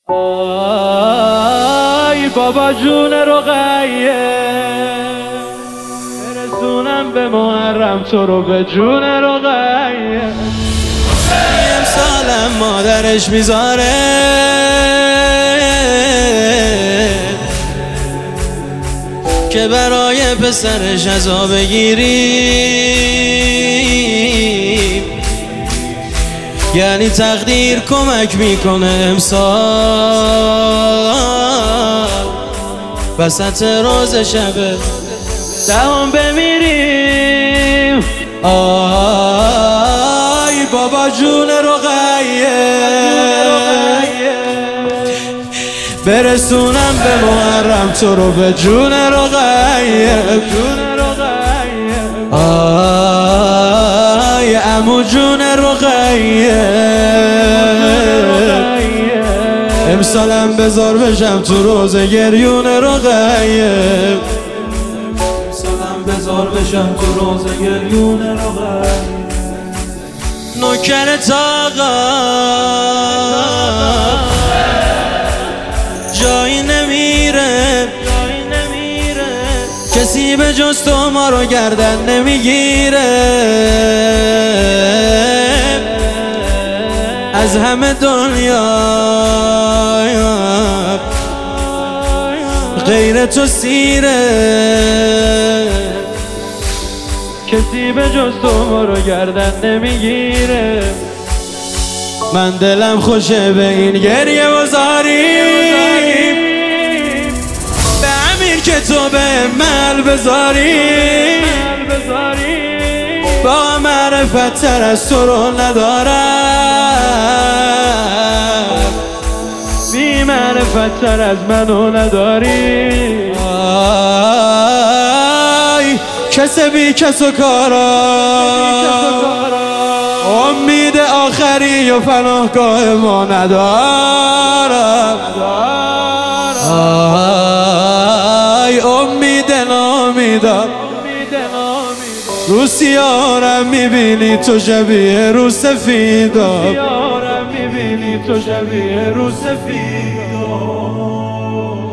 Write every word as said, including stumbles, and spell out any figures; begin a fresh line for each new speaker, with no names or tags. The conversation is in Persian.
آی بابا جون رقیه، برسونم به محرم تو رو به جون رقیه.
امسالم مادرش میذاره که برای پسرش عزا بگیریم، یعنی تقدیر کمک میکنه امسال وسط روز شب
دهم بمیریم.
آی بابا جون رقیه، برسونم به محرم تو رو به جون رقیه. آی عمو جون رقیه، امسالم بذار بشم تو روز گریون رقیه. امسالم بذار بشم تو روز گریون رقیه. نوکر تاقا جایی نمیره، کسی به جز تو ما رو گردن نمیگیره. از همه دنیا غیر تو سیره،
کسی به جز تو ما رو گردن نمیگیره.
من دلم خوشه به این گریه بزاریم، به امیر که تو به مل بذاریم. با معرفت تر از تو رو ندارم،
بی معرفت تر از منو نداری.
آی کس بی کس و کارا، امید آخری و پناهگاه ما ندارم. آی امید نامیدم، رو سیارم میبینی تو شبیه رو سفیدم.
میبینی تو شبیه رو سفیدم.